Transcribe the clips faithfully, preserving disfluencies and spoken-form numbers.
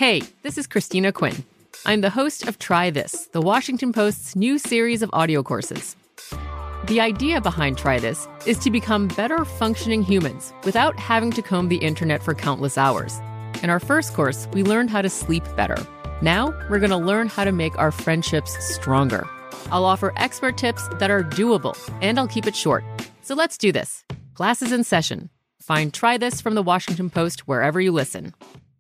Hey, this is Christina Quinn. I'm the host of Try This, the Washington Post's new series of audio courses. The idea behind Try This is to become better functioning humans without having to comb the internet for countless hours. In our first course, we learned how to sleep better. Now, we're going to learn how to make our friendships stronger. I'll offer expert tips that are doable, and I'll keep it short. So let's do this. Class is in session. Find Try This from the Washington Post wherever you listen.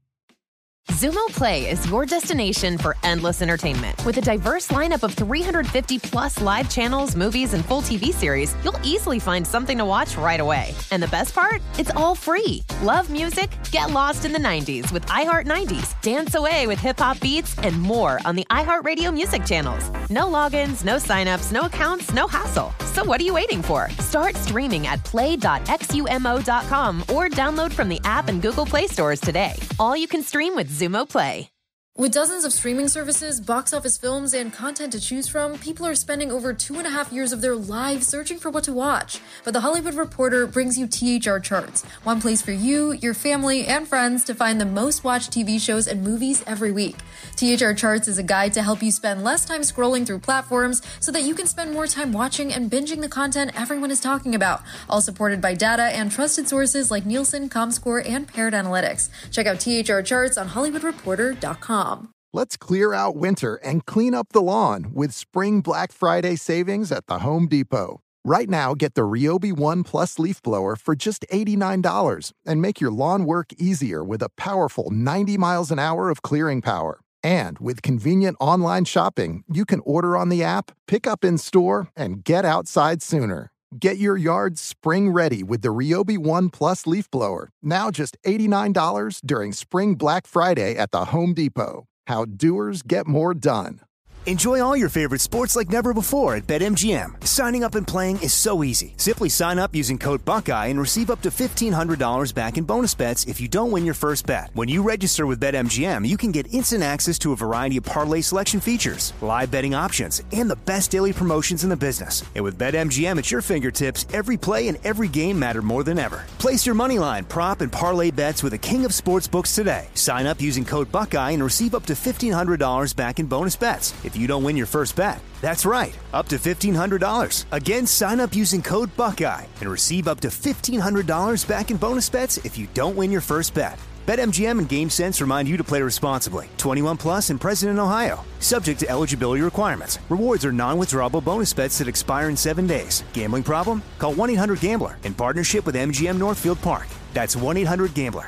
Xumo Play is your destination for endless entertainment. With a diverse lineup of three hundred fifty plus live channels, movies, and full T V series, you'll easily find something to watch right away. And the best part? It's all free. Love music? Get lost in the nineties with iHeart nineties, dance away with hip-hop beats, and more on the iHeartRadio music channels. No logins, no signups, no accounts, no hassle. So what are you waiting for? Start streaming at play dot xumo dot com or download from the app and Google Play stores today. All you can stream with Xumo Play. With dozens of streaming services, box office films, and content to choose from, people are spending over two and a half years of their lives searching for what to watch. But The Hollywood Reporter brings you T H R Charts, one place for you, your family, and friends to find the most watched T V shows and movies every week. T H R Charts is a guide to help you spend less time scrolling through platforms so that you can spend more time watching and binging the content everyone is talking about, all supported by data and trusted sources like Nielsen, Comscore, and Parrot Analytics. Check out T H R Charts on hollywood reporter dot com. Let's clear out winter and clean up the lawn with Spring Black Friday savings at the Home Depot. Right now, get the Ryobi One Plus leaf blower for just eighty-nine dollars and make your lawn work easier with a powerful ninety miles an hour of clearing power. And with convenient online shopping, you can order on the app, pick up in store, and get outside sooner. Get your yard spring ready with the Ryobi One Plus leaf blower, now just eighty-nine dollars during Spring Black Friday at the Home Depot. How doers get more done. Enjoy all your favorite sports like never before at BetMGM. Signing up and playing is so easy. Simply sign up using code Buckeye and receive up to fifteen hundred dollars back in bonus bets if you don't win your first bet. When you register with BetMGM, you can get instant access to a variety of parlay selection features, live betting options, and the best daily promotions in the business. And with BetMGM at your fingertips, every play and every game matter more than ever. Place your moneyline, prop, and parlay bets with the king of sportsbooks today. Sign up using code Buckeye and receive up to fifteen hundred dollars back in bonus bets if you don't win your first bet. That's right, up to fifteen hundred dollars. Again, sign up using code Buckeye and receive up to fifteen hundred dollars back in bonus bets if you don't win your first bet. BetMGM and GameSense remind you to play responsibly. twenty-one plus and present in Ohio. Subject to eligibility requirements. Rewards are non-withdrawable bonus bets that expire in seven days. Gambling problem? Call one eight hundred gambler in partnership with M G M Northfield Park. That's one eight hundred gambler.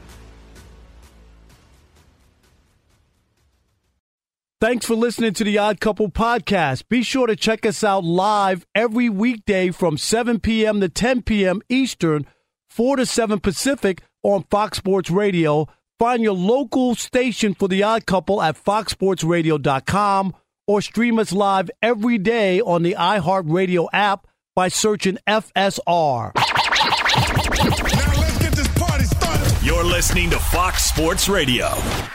Thanks for listening to the Odd Couple podcast. Be sure to check us out live every weekday from seven p.m. to ten p.m. Eastern, four to seven Pacific on Fox Sports Radio. Find your local station for the Odd Couple at fox sports radio dot com or stream us live every day on the iHeartRadio app by searching F S R. Now let's get this party started. You're listening to Fox Sports Radio.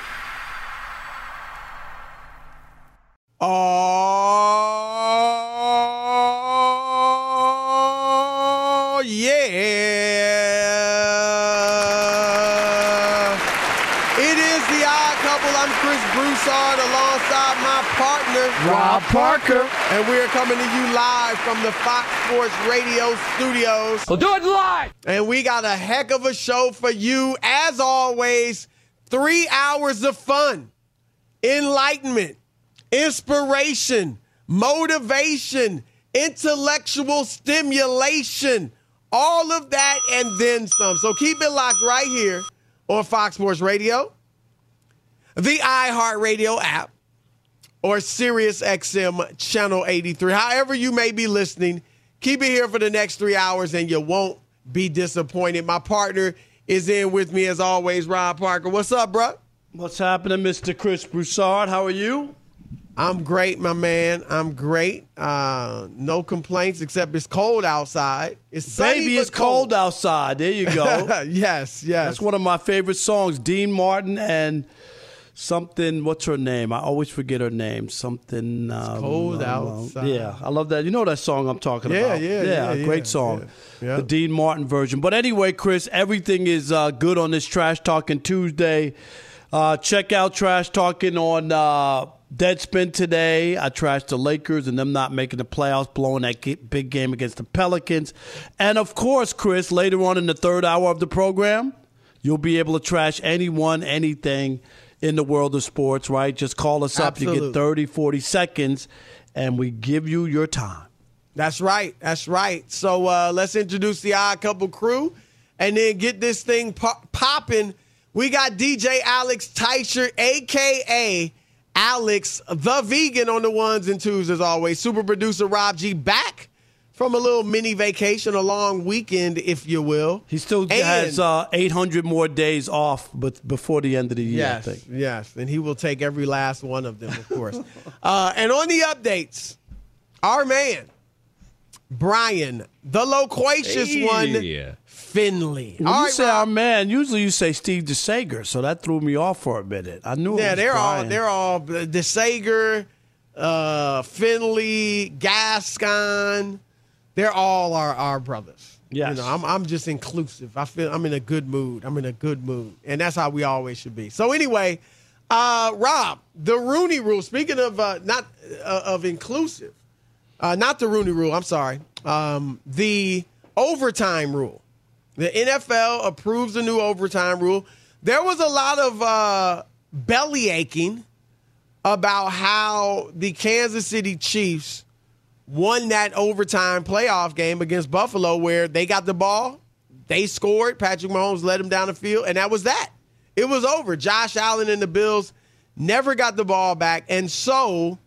Oh, yeah. It is the Odd Couple. I'm Chris Broussard alongside my partner, Rob Parker. And we're coming to you live from the Fox Sports Radio studios. We'll do it live. And we got a heck of a show for you. As always, three hours of fun, enlightenment, inspiration, motivation, intellectual stimulation, all of that and then some. So keep it locked right here on Fox Sports Radio, the iHeartRadio app, or Sirius X M Channel eighty-three. However you may be listening, keep it here for the next three hours and you won't be disappointed. My partner is in with me as always, Rob Parker. What's up, bro? What's happening, Mister Chris Broussard? How are you? I'm great, my man. I'm great. Uh, no complaints except it's cold outside. It's sunny, Baby, but it's cold. cold outside. There you go. Yes, yes. That's one of my favorite songs, Dean Martin and something, what's her name? I always forget her name. Something. Um, it's cold um, outside. Yeah, I love that. You know that song I'm talking yeah, about. Yeah, yeah. Yeah, great yeah, song. Yeah, yeah. The Dean Martin version. But anyway, Chris, everything is uh, good on this Trash Talking Tuesday. Uh, check out Trash Talking on uh, Deadspin today. I trashed the Lakers and them not making the playoffs, blowing that big game against the Pelicans. And, of course, Chris, later on in the third hour of the program, you'll be able to trash anyone, anything in the world of sports, right? Just call us up. Absolutely. You get thirty, forty seconds, and we give you your time. That's right. That's right. So uh, let's introduce the Odd Couple crew and then get this thing pop- popping. We got D J Alex Teicher, a k a. Alex the Vegan on the ones and twos as always. Super producer Rob G back from a little mini vacation, a long weekend, if you will. He still and, has uh, eight hundred more days off but before the end of the year, yes, I think. Yes, and he will take every last one of them, of course. uh, and on the updates, our man, Brian, the loquacious hey. one, Finley. When all you right, say Rob. our man, usually you say Steve DeSager, so that threw me off for a minute. I knew it Yeah, was they're Brian. all they're all DeSager, uh, Finley, Gascon. They're all our, our brothers. Yes. You know, I'm I'm just inclusive. I feel I'm in a good mood. I'm in a good mood. And that's how we always should be. So anyway, uh, Rob, the Rooney Rule, speaking of uh, not uh, of inclusive, uh, not the Rooney Rule, I'm sorry. Um, the overtime rule. The N F L approves the new overtime rule. There was a lot of uh, belly aching about how the Kansas City Chiefs won that overtime playoff game against Buffalo where they got the ball, they scored, Patrick Mahomes led them down the field, and that was that. It was over. Josh Allen and the Bills never got the ball back, and so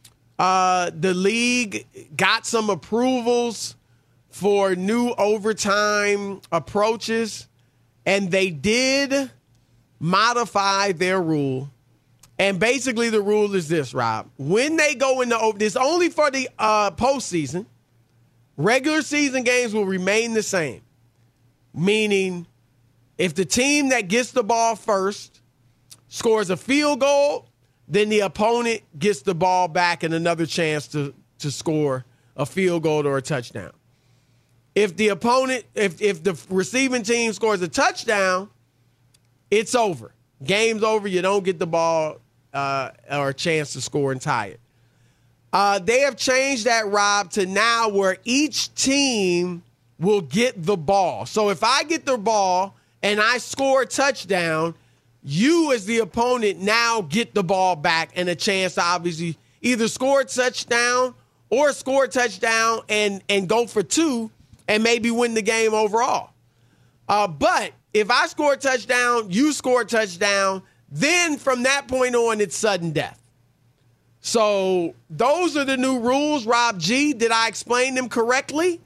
uh, the league got some approvals for new overtime approaches, and they did modify their rule. And basically the rule is this, Rob. When they go into over, this only for the uh, postseason. Regular season games will remain the same. Meaning, if the team that gets the ball first scores a field goal, then the opponent gets the ball back and another chance to, to score a field goal or a touchdown. If the opponent, if if the receiving team scores a touchdown, it's over. Game's over. You don't get the ball uh, or a chance to score and tie it. Uh, they have changed that, Rob, to now where each team will get the ball. So if I get the ball and I score a touchdown, you as the opponent now get the ball back and a chance to obviously either score a touchdown or score a touchdown and, and go for two and maybe win the game overall. Uh, but if I score a touchdown, you score a touchdown, then from that point on, it's sudden death. So those are the new rules, Rob G. Did I explain them correctly?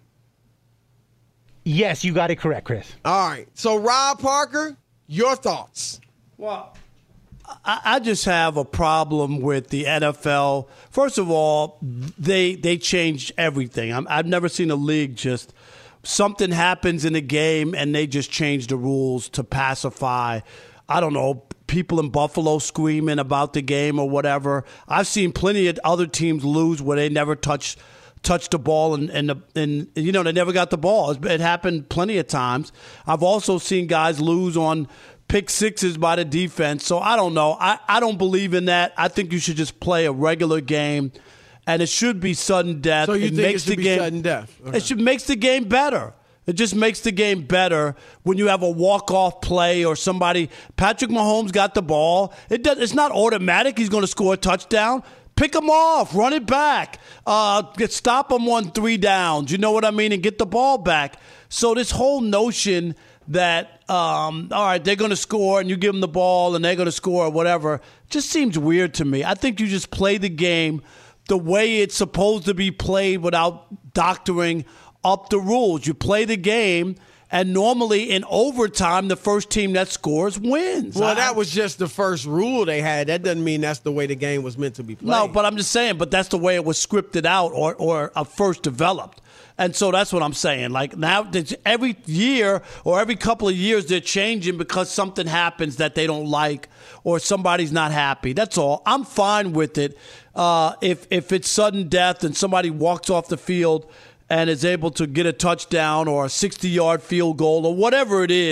Yes, you got it correct, Chris. All right. So, Rob Parker, your thoughts? Well, I, I just have a problem with the N F L. First of all, they they changed everything. I'm, I've never seen a league just something happens in a game and they just change the rules to pacify, I don't know, people in Buffalo screaming about the game or whatever. I've seen plenty of other teams lose where they never touch touch the ball and and, the, and you know they never got the ball. It happened plenty of times. I've also seen guys lose on pick sixes by the defense. So I don't know. I, I don't believe in that. I think you should just play a regular game, and it should be sudden death. So you it think makes it should the be game, sudden death? Okay. It should makes the game better. It just makes the game better when you have a walk-off play or somebody. Patrick Mahomes got the ball. It does, it's not automatic he's going to score a touchdown. Pick him off, run it back, uh, get, stop him on three downs. You know what I mean? And get the ball back. So this whole notion that, um, all right, they're going to score and you give them the ball and they're going to score or whatever, just seems weird to me. I think you just play the game the way it's supposed to be played without doctoring up the rules. You play the game, and normally in overtime, the first team that scores wins. Well, I, that was just the first rule they had. That doesn't mean that's the way the game was meant to be played. No, but I'm just saying, but that's the way it was scripted out or, or uh, first developed. And so that's what I'm saying. Like now, every year or every couple of years, they're changing because something happens that they don't like or somebody's not happy. That's all. I'm fine with it. Uh, if if it's sudden death and somebody walks off the field and is able to get a touchdown or a sixty-yard field goal or whatever it is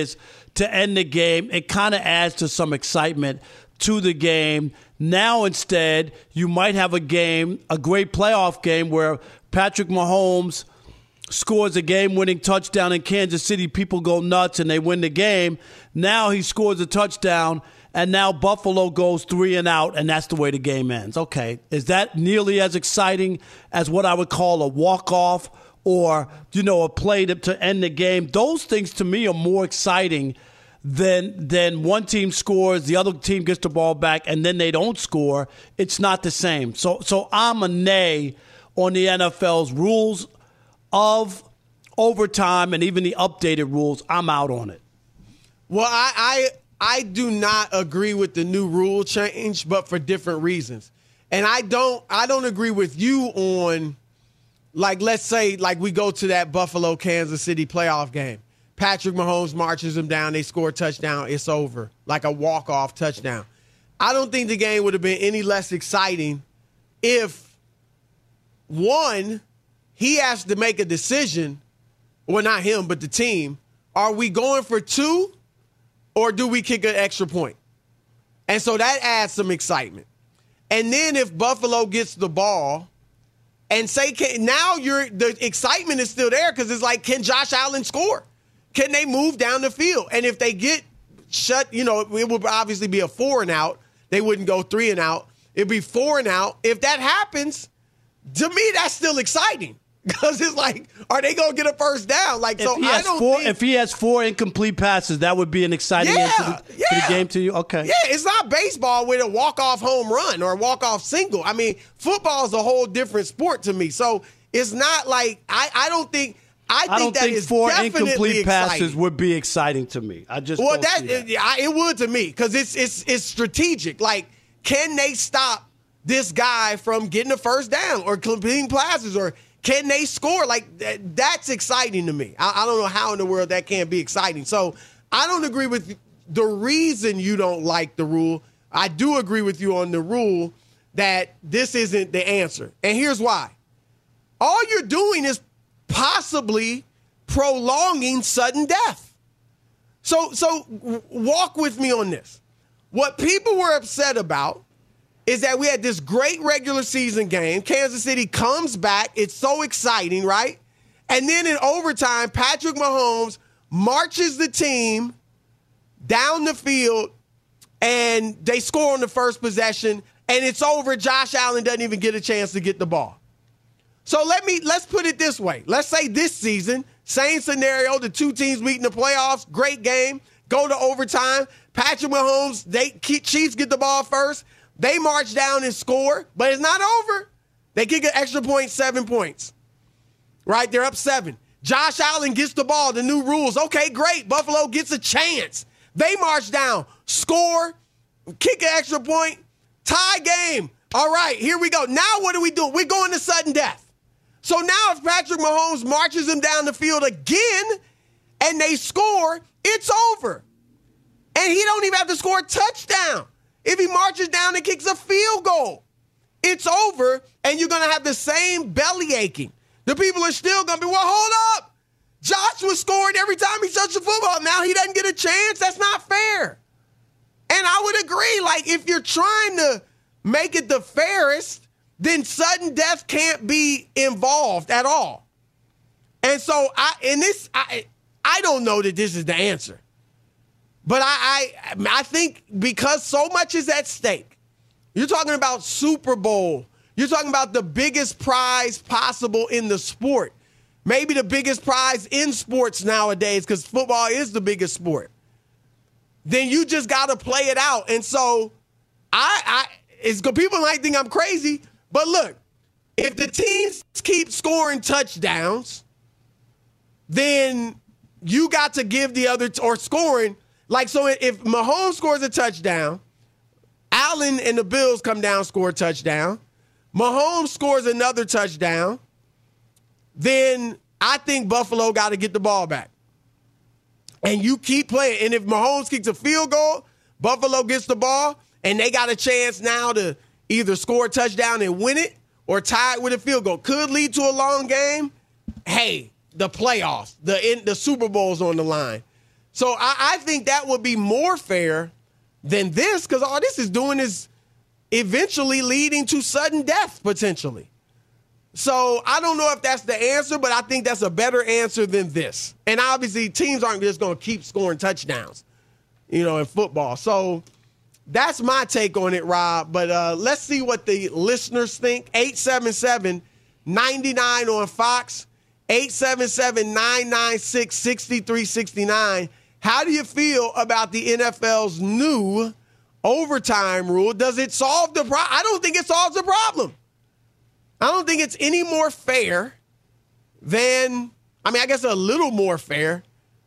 to end the game. It kind of adds to some excitement to the game. Now instead, you might have a game, a great playoff game where Patrick Mahomes scores a game-winning touchdown in Kansas City. People go nuts and they win the game. Now he scores a touchdown, and now Buffalo goes three and out, and that's the way the game ends. Okay, is that nearly as exciting as what I would call a walk-off or, you know, a play to, to end the game? Those things to me are more exciting than than one team scores, the other team gets the ball back, and then they don't score. It's not the same. So, so I'm a nay on the N F L's rules of overtime and even the updated rules. I'm out on it. Well, I, I I do not agree with the new rule change, but for different reasons. And I don't I don't agree with you on, like, let's say, like we go to that Buffalo Kansas City playoff game. Patrick Mahomes marches them down, they score a touchdown, it's over. Like a walk-off touchdown. I don't think the game would have been any less exciting if, one, he has to make a decision, well, not him, but the team. Are we going for two, or do we kick an extra point? And so that adds some excitement. And then if Buffalo gets the ball, and say, can, now you're the excitement is still there because it's like, can Josh Allen score? Can they move down the field? And if they get shut, you know, it would obviously be a four and out. They wouldn't go three and out. It'd be four and out. If that happens, to me, that's still exciting. Because it's like, are they going to get a first down? Like, if so he I has don't four, think, if he has four incomplete passes, that would be an exciting yeah, end to the, yeah. to the game to you? Okay. Yeah, it's not baseball with a walk-off home run or a walk-off single. I mean, football is a whole different sport to me. So it's not like, I, I don't think, I think I don't that think is four definitely incomplete passes exciting. would be exciting to me. I just well, don't that, see that. It, I, it would to me because it's it's it's strategic. Like, can they stop this guy from getting a first down or completing passes, or can they score? Like, that, that's exciting to me. I, I don't know how in the world that can't be exciting. So I don't agree with the reason you don't like the rule. I do agree with you on the rule that this isn't the answer, and here's why. All you're doing is possibly prolonging sudden death. So, so walk with me on this. What people were upset about is that we had this great regular season game. Kansas City comes back. It's so exciting, right? And then in overtime, Patrick Mahomes marches the team down the field, and they score on the first possession, and it's over. Josh Allen doesn't even get a chance to get the ball. So let me, let's put it this way. Let's say this season, same scenario, the two teams meet in the playoffs, great game, go to overtime. Patrick Mahomes, they Chiefs get the ball first. They march down and score, but it's not over. They kick an extra point, seven points. Right? They're up seven. Josh Allen gets the ball, the new rules. Okay, great. Buffalo gets a chance. They march down, score, kick an extra point, tie game. All right, here we go. Now what do we do? We're going to sudden death. So now if Patrick Mahomes marches them down the field again and they score, it's over. And he don't even have to score a touchdown. If he marches down and kicks a field goal, it's over, and you're going to have the same belly aching. The people are still going to be, well, hold up. Joshua scored every time he touched the football. Now he doesn't get a chance. That's not fair. And I would agree, like, if you're trying to make it the fairest, then sudden death can't be involved at all. And so I, in this, I, I don't know that this is the answer. But I, I, I think because so much is at stake, you're talking about Super Bowl. You're talking about the biggest prize possible in the sport. Maybe the biggest prize in sports nowadays, because football is the biggest sport. Then you just got to play it out. And so I, I, it's people might think I'm crazy, but look, if the teams keep scoring touchdowns, then you got to give the other t- or scoring. Like, so if Mahomes scores a touchdown, Allen and the Bills come down, score a touchdown, Mahomes scores another touchdown, then I think Buffalo got to get the ball back. And you keep playing. And if Mahomes kicks a field goal, Buffalo gets the ball, and they got a chance now to either score a touchdown and win it or tie it with a field goal. Could lead to a long game. Hey, the playoffs, the, in, the Super Bowl's on the line. So I, I think that would be more fair than this, because all this is doing is eventually leading to sudden death, potentially. So I don't know if that's the answer, but I think that's a better answer than this. And obviously, teams aren't just going to keep scoring touchdowns, you know, in football. So that's my take on it, Rob. But uh, let's see what the listeners think. eight seven seven, nine nine on Fox, eight seven seven, nine nine six, six three six nine. How do you feel about the N F L's new overtime rule? Does it solve the problem? I don't think it solves the problem. I don't think it's any more fair than, I mean, I guess a little more fair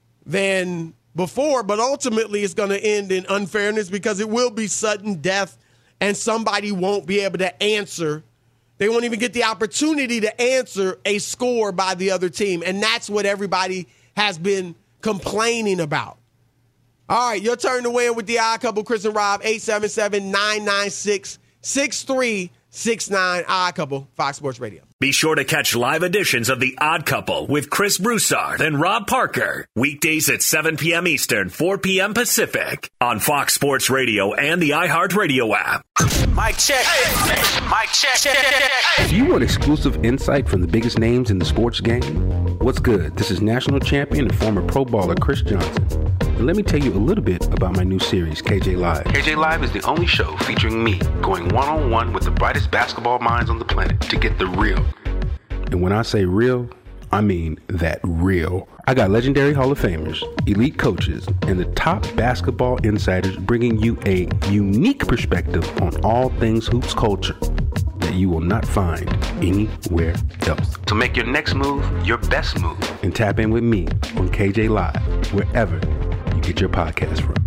than before, but ultimately it's going to end in unfairness because it will be sudden death and somebody won't be able to answer. They won't even get the opportunity to answer a score by the other team. And that's what everybody has been complaining about. All right, your turn to win with the Odd Couple, Chris and Rob, eight seven seven, nine nine six, six three six nine. Odd Couple, Fox Sports Radio. Be sure to catch live editions of The Odd Couple with Chris Broussard and Rob Parker. Weekdays at seven p.m. Eastern, four p.m. Pacific on Fox Sports Radio and the iHeartRadio app. Mic check. Mic check. Do you want exclusive insight from the biggest names in the sports game? What's good? This is national champion and former pro baller Chris Johnson. And let me tell you a little bit about my new series, K J Live. K J Live is the only show featuring me going one-on-one with the brightest basketball minds on the planet to get the real. And when I say real, I mean that real. I got legendary Hall of Famers, elite coaches, and the top basketball insiders bringing you a unique perspective on all things hoops culture that you will not find anywhere else. So make your next move your best move and tap in with me on K J Live, wherever you get your podcast from.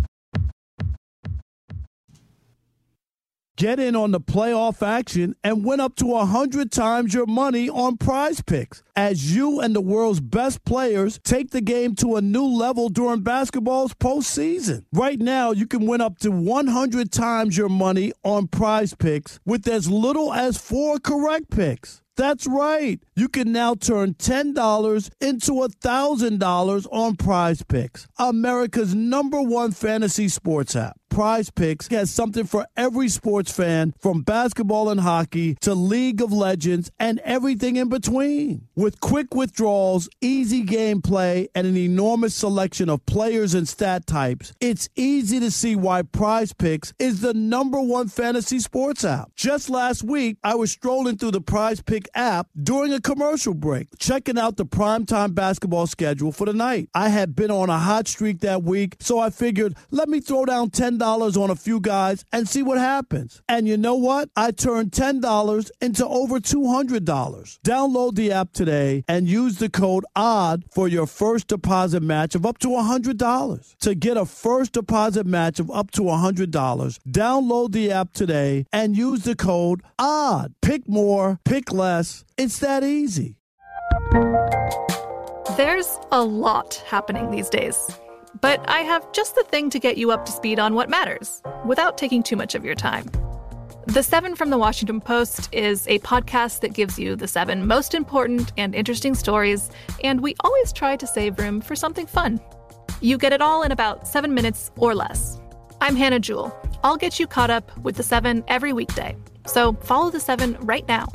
Get in on the playoff action and win up to one hundred times your money on Prize Picks as you and the world's best players take the game to a new level during basketball's postseason. Right now, you can win up to one hundred times your money on Prize Picks with as little as four correct picks. That's right. You can now turn ten dollars into one thousand dollars on Prize Picks, America's number one fantasy sports app. Prize Picks has something for every sports fan, from basketball and hockey to League of Legends and everything in between. With quick withdrawals, easy gameplay, and an enormous selection of players and stat types, it's easy to see why Prize Picks is the number one fantasy sports app. Just last week, I was strolling through the Prize Pick app during a commercial break, checking out the primetime basketball schedule for the night. I had been on a hot streak that week, so I figured, let me throw down ten dollars on a few guys and see what happens. And you know what? I turned ten dollars into over two hundred dollars. Download the app today and use the code ODD for your first deposit match of up to one hundred dollars. To get a first deposit match of up to one hundred dollars, download the app today and use the code ODD. Pick more, pick less. It's that easy. There's a lot happening these days. But I have just the thing to get you up to speed on what matters, without taking too much of your time. The Seven from the Washington Post is a podcast that gives you the seven most important and interesting stories, and we always try to save room for something fun. You get it all in about seven minutes or less. I'm Hannah Jewell. I'll get you caught up with the Seven every weekday. So follow the Seven right now.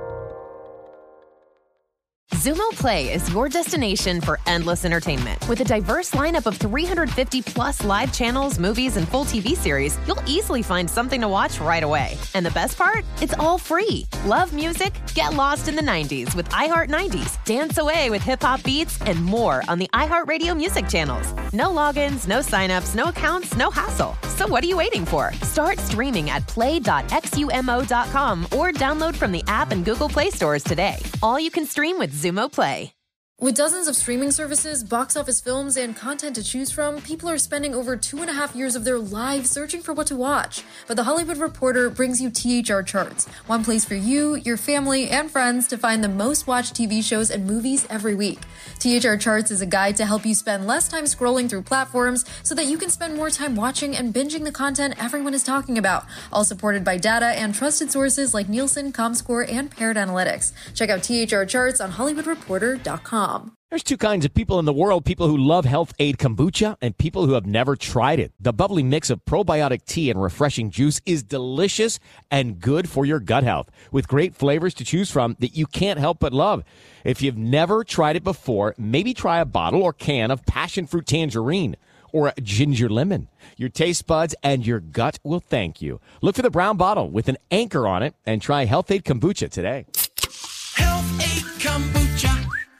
Zumo Play is your destination for endless entertainment. With a diverse lineup of three hundred fifty plus live channels, movies, and full T V series, you'll easily find something to watch right away. And the best part? It's all free. Love music? Get lost in the nineties with iHeart nineties. Dance away with hip-hop beats and more on the iHeartRadio music channels. No logins, no signups, no accounts, no hassle. So what are you waiting for? Start streaming at play dot x u m o dot com or download from the app and Google Play stores today. All you can stream with Zumo Play. With dozens of streaming services, box office films, and content to choose from, people are spending over two and a half years of their lives searching for what to watch. But The Hollywood Reporter brings you T H R Charts, one place for you, your family, and friends to find the most watched T V shows and movies every week. T H R Charts is a guide to help you spend less time scrolling through platforms so that you can spend more time watching and binging the content everyone is talking about, all supported by data and trusted sources like Nielsen, ComScore, and Parrot Analytics. Check out T H R Charts on Hollywood Reporter dot com. There's two kinds of people in the world, people who love Health Aid Kombucha and people who have never tried it. The bubbly mix of probiotic tea and refreshing juice is delicious and good for your gut health, with great flavors to choose from that you can't help but love. If you've never tried it before, maybe try a bottle or can of passion fruit tangerine or a ginger lemon. Your taste buds and your gut will thank you. Look for the brown bottle with an anchor on it and try Health Aid Kombucha today. Health Aid Kombucha.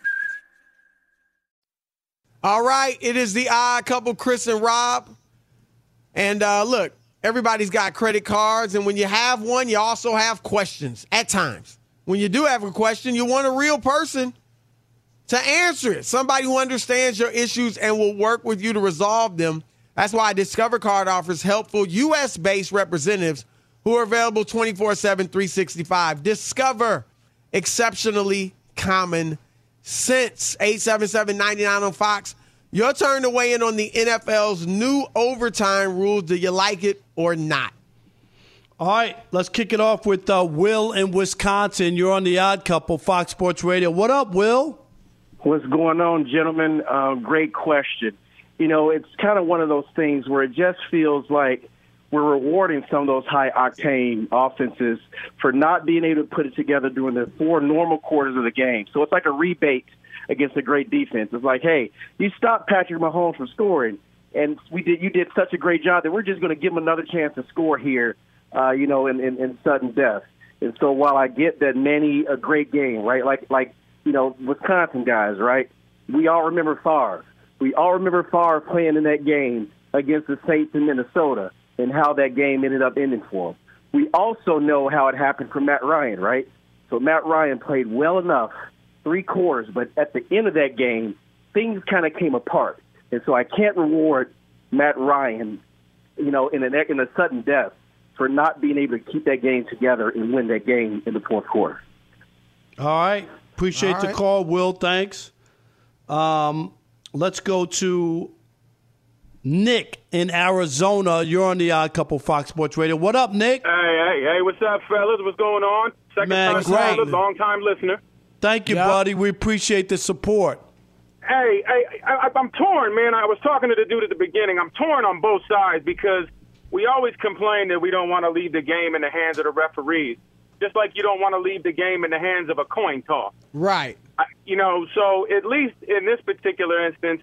All right, it is the Odd Couple, Chris and Rob. And uh, look, everybody's got credit cards, and when you have one, you also have questions at times. When you do have a question, you want a real person to answer it, somebody who understands your issues and will work with you to resolve them. That's why Discover Card offers helpful U S-based representatives who are available twenty-four seven, three sixty-five. Discover exceptionally common sense. eight seven seven, nine nine on Fox. Your turn to weigh in on the N F L's new overtime rules. Do you like it or not? All right, let's kick it off with uh, Will in Wisconsin. You're on the Odd Couple, Fox Sports Radio. What up, Will? What's going on, gentlemen? Uh, great question. You know, it's kind of one of those things where it just feels like we're rewarding some of those high-octane offenses for not being able to put it together during the four normal quarters of the game. So it's like a rebate against a great defense. It's like, hey, you stopped Patrick Mahomes from scoring, and we did. you did such a great job that we're just going to give him another chance to score here, uh, you know, in, in, in sudden death. And so while I get that Manny, a great game, right, like, like you know, Wisconsin guys, right, we all remember Favre. We all remember Favre playing in that game against the Saints in Minnesota, and how that game ended up ending for him. We also know how it happened for Matt Ryan, right? So Matt Ryan played well enough, three quarters, but at the end of that game, things kind of came apart. And so I can't reward Matt Ryan, you know, in a, in a sudden death for not being able to keep that game together and win that game in the fourth quarter. All right. Appreciate All right. the call, Will. Thanks. Um, let's go to Nick in Arizona. You're on the Odd Couple, Fox Sports Radio. What up, Nick? Hey, hey, hey, what's up, fellas? What's going on? Second Man, time great. caller, long time listener. Thank you, yep. buddy. We appreciate the support. Hey, hey, I, I'm torn, man. I was talking to the dude at the beginning. I'm torn on both sides because we always complain that we don't want to leave the game in the hands of the referees, just like you don't want to leave the game in the hands of a coin toss. Right. I, you know, so at least in this particular instance,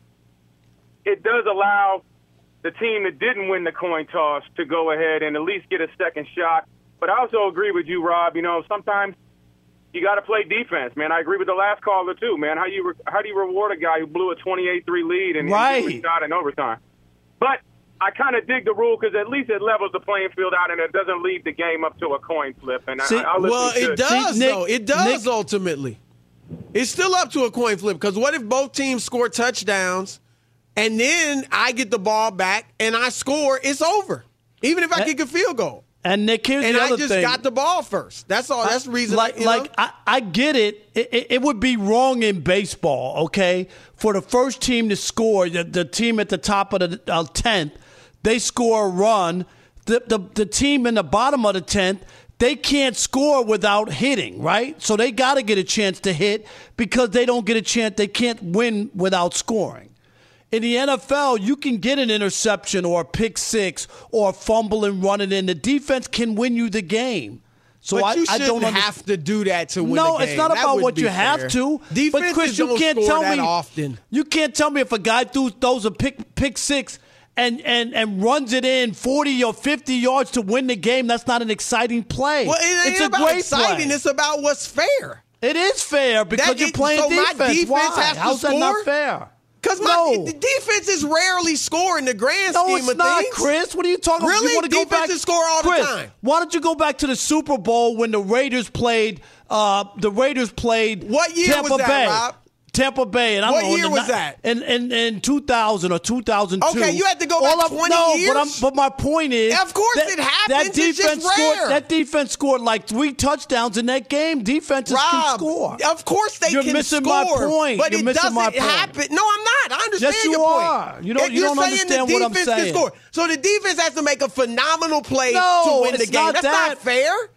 it does allow the team that didn't win the coin toss to go ahead and at least get a second shot. But I also agree with you, Rob. You know, sometimes you got to play defense, man. I agree with the last caller, too, man. How you re- how do you reward a guy who blew a twenty-eight three lead and right. he shot in overtime? But I kind of dig the rule because at least it levels the playing field out and it doesn't leave the game up to a coin flip. And See, I, I'll well, it does, See, Nick, though. It does, Nick, ultimately. It's still up to a coin flip because what if both teams score touchdowns and then I get the ball back and I score, it's over. Even if I kick a field goal. And Nick, here's and the other I just thing. got the ball first. That's all. That's the reason. Like, you like know? I, I get it. It, it. it would be wrong in baseball, okay, for the first team to score, the, the team at the top of the uh, tenth, they score a run. The, the the team in the bottom of the tenth, they can't score without hitting, right? So they got to get a chance to hit because they don't get a chance. They can't win without scoring. In the N F L, you can get an interception or a pick six or a fumble and run it in. The defense can win you the game. So but I, you I shouldn't don't have understand. to do that to win No, the game. it's not That about wouldn't what be you fair. have to. Defenses but Chris, you don't can't score tell that me often. You can't tell me if a guy throws, throws a pick pick six and, and, and runs it in forty or fifty yards to win the game. That's not an exciting play. Well, it ain't it's a about great exciting. play. It's about what's fair. It is fair because That you're is- playing so my defense. defense Why? has to How's that not score? fair? Because No. the defenses rarely score in the grand No, scheme it's of not, things. Chris. What are you talking about? Really? You wanna go back- Defenses score all Chris, the time. Why don't you go back to the Super Bowl when the Raiders played? Uh, the Raiders played. What year Tampa was that, Bay. Rob? Tampa Bay, and I What don't know, year in the was ni- that? In in in two thousand or two thousand two. Okay, you had to go back All of- twenty no, years? but I'm, but my point is, Of course that, it happens. That It's defense just scored. rare. That defense scored like three touchdowns in that game. Defenses can Rob, score. of course they You're can missing score. my point. But You're it missing doesn't my point. happen. No, I'm not. I understand Yes, you your point. are. You don't- And you you're don't saying understand the what I'm defense can saying. score. So the defense has to make a phenomenal play No, to win the it's game. not That's that. not fair.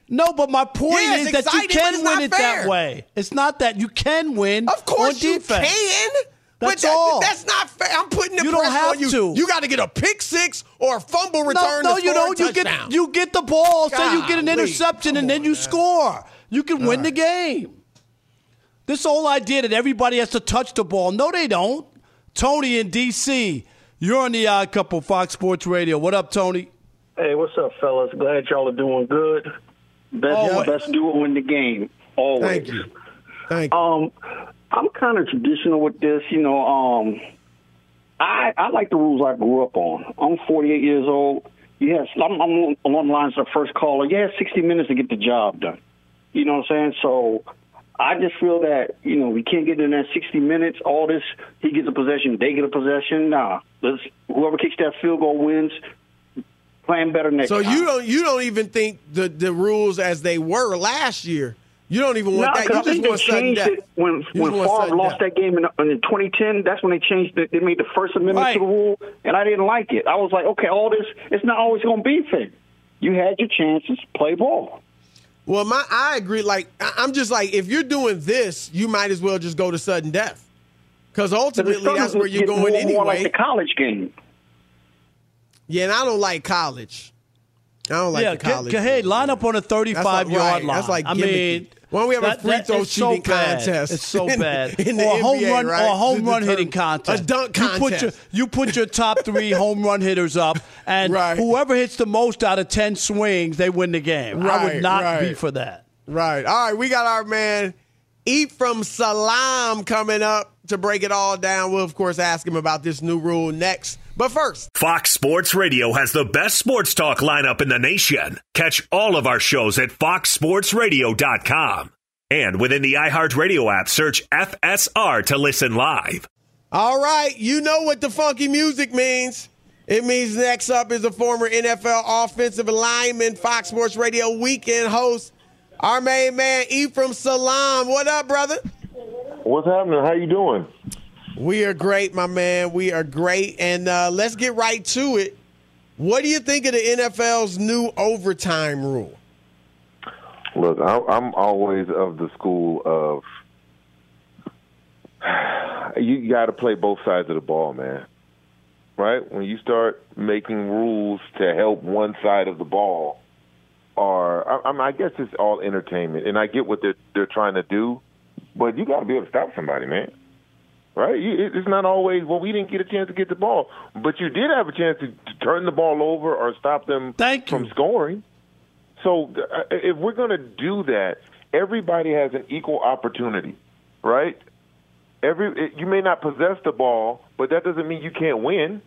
No, but my point Yeah, is it's that you exciting, but can it's win not it fair. that way. It's not that you can win. Of course on you defense. can. That's but that, all. That's not fair. I'm putting the You don't pressure have on you. to. You got to get a pick six or a fumble No, return no, to you score don't. a You touchdown. get you get the ball, so you get an Golly. interception, and then you score. You can win the game. This whole idea that everybody has to touch the ball. No, they don't. Tony in D C, you're on the Odd Couple, Fox Sports Radio. What up, Tony? Hey, what's up, fellas? Glad y'all are doing good. Best, Always. best duo in the game, always. Thank you. Thank you. Um, I'm kind of traditional with this. You know, um, I I like the rules I grew up on. I'm forty-eight years old. Yes, I'm, I'm along the lines of the first caller. You had sixty minutes to get the job done. You know what I'm saying? So I just feel that, you know, we can't get in that sixty minutes. All this, he gets a possession, they get a possession. Nah, let's, whoever kicks that field goal wins. Playing better next So time. you don't you don't even think the, the rules as they were last year. You don't even want No, that. You 'cause I just think want they sudden changed death. it when You when just want Favre sudden lost death. that game in, in twenty ten. That's when they changed it. They made the First Amendment Right. to the rule, and I didn't like it. I was like, okay, all this, it's not always going to be fair. You had your chances, play ball. Well, my I agree. Like I- I'm just like, if you're doing this, you might as well just go to sudden death, because ultimately But it's that's where you're getting going more, anyway. More like the college game. Yeah, and I don't like college. I don't like yeah, the college. G- hey, line up on a That's like- thirty-five yard right. line. That's like I gimmicky. mean, Why don't we have a that- free that- throw it's so shooting bad. contest? It's so in- bad. in the or a home N B A, run, right? or a home To run determine- hitting contest. A dunk You put your contest. you put your top three home run hitters up, and Right. whoever hits the most out of ten swings, they win the game. I Right, would not right. be for that. Right. All right, we got our man Eat from Salam coming up to break it all down. We'll, of course, ask him about this new rule next. But first, Fox Sports Radio has the best sports talk lineup in the nation. Catch all of our shows at fox sports radio dot com. And within the iHeartRadio app, search F S R to listen live. all right, you know what the funky music means. It means next up is a former N F L offensive lineman, Fox Sports Radio weekend host, our main man, Ephraim Salam. What up, brother? What's happening? How you doing? We are great, my man. We are great. And uh, let's get right to it. What do you think of the N F L's new overtime rule? Look, I, I'm always of the school of you got to play both sides of the ball, man. Right? When you start making rules to help one side of the ball, or I, I, mean, I guess it's all entertainment, and I get what they're they're trying to do, but you got to be able to stop somebody, man. Right? You, it, it's not always, well, we didn't get a chance to get the ball, but you did have a chance to, to turn the ball over or stop them Thank from you. scoring. So uh, if we're going to do that, everybody has an equal opportunity, right? Every it, you may not possess the ball, but that doesn't mean you can't win.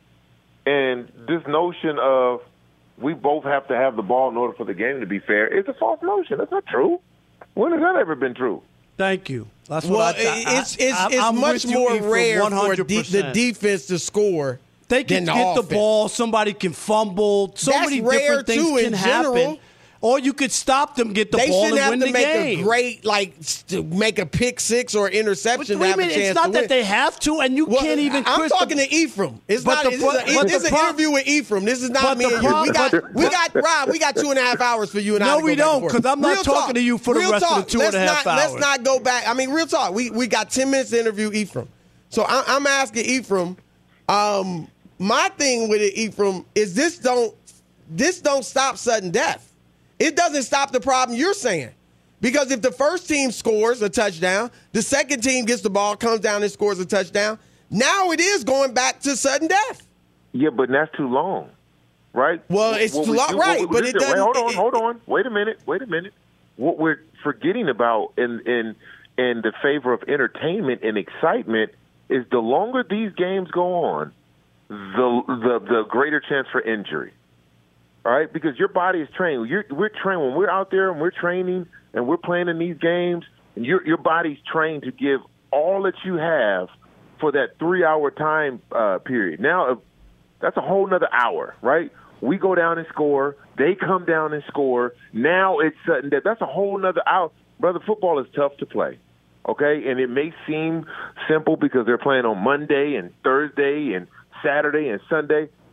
And this notion of we both have to have the ball in order for the game to be fair is a false notion. That's not true. When has that ever been true? Thank you. That's what Well, I, I, it's it's I, it's I'm much with you, more Ephraim, rare for one hundred de- percent. the defense to score. They can than the get the offense. ball. Somebody can fumble. So That's many rare, different things too, can in happen. general. Or you could stop them, get the They ball, shouldn't and have win to the make game. a great, like, s- to make a pick six or interception What to do have you a mean? chance It's not to that win. they have to, and you Well, can't even. I'm Chris, talking to Ephraim. It's But not. the This, pro- is, a, but this is the an pro- interview with Ephraim. This is not but me the and you. pro- We got, but- we got, Rob. We got two and a half hours for you and I. No, to go we back and don't, forth. 'cause I'm not Real talking talk. to you for the Real rest of the talk. two and a Let's half not, hours. Let's not go back. I mean, real talk. We we got ten minutes to interview Ephraim. So I, I'm asking Ephraim. Um, my thing with it, Ephraim, is this don't this don't stop sudden death. It doesn't stop the problem you're saying. Because if the first team scores a touchdown, the second team gets the ball, comes down and scores a touchdown, now it is going back to sudden death. Yeah, but that's too long, right? Well, it's What too we long, do- right, what we- but listen, it doesn't- Wait, hold on, it- hold on. Wait a minute. Wait a minute. What we're forgetting about in in in the favor of entertainment and excitement is the longer these games go on, the the the greater chance for injury. All right, because your body is trained. You're, we're trained when we're out there and we're training and we're playing in these games. And your your body's trained to give all that you have for that three-hour time uh, period. Now, if, that's a whole nother hour, right? We go down and score. They come down and score. Now it's sudden death. That's a whole nother hour. Brother, football is tough to play, okay? And it may seem simple because they're playing on Monday and Thursday and Saturday and Sunday.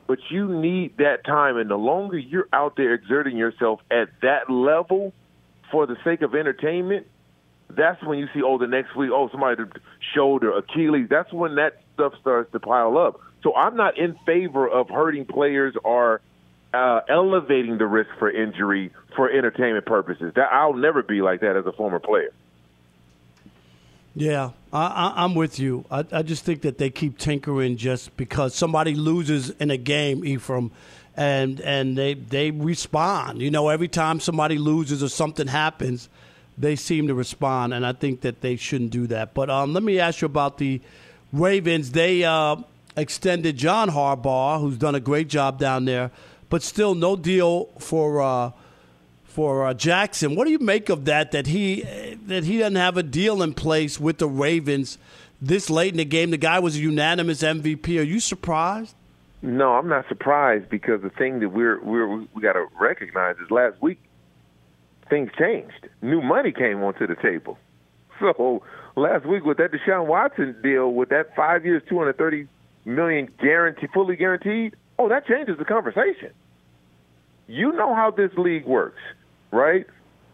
but you need that time. And the longer you're out there exerting yourself at that level for the sake of entertainment, that's when you see, oh, the next week, oh, somebody shoulder, Achilles. That's when that stuff starts to pile up. So I'm not in favor of hurting players or uh, elevating the risk for injury for entertainment purposes. That I'll never be like that as a former player. Yeah, I, I, I'm with you. I, I just think that they keep tinkering just because somebody loses in a game, Ephraim, and and they they respond. You know, every time somebody loses or something happens, they seem to respond, and I think that they shouldn't do that. But um, let me ask you about the Ravens. They uh, extended John Harbaugh, who's done a great job down there, but still no deal for uh, for uh, Jackson. What do you make of that? That he that he doesn't have a deal in place with the Ravens this late in the game. The guy was a unanimous M V P. Are you surprised? No, I'm not surprised, because the thing that we're we're we got to recognize is last week things changed. New money came onto the table. So last week with that Deshaun Watson deal, with that five years, two hundred thirty million dollars guarantee, fully guaranteed, oh, that changes the conversation. You know how this league works, right?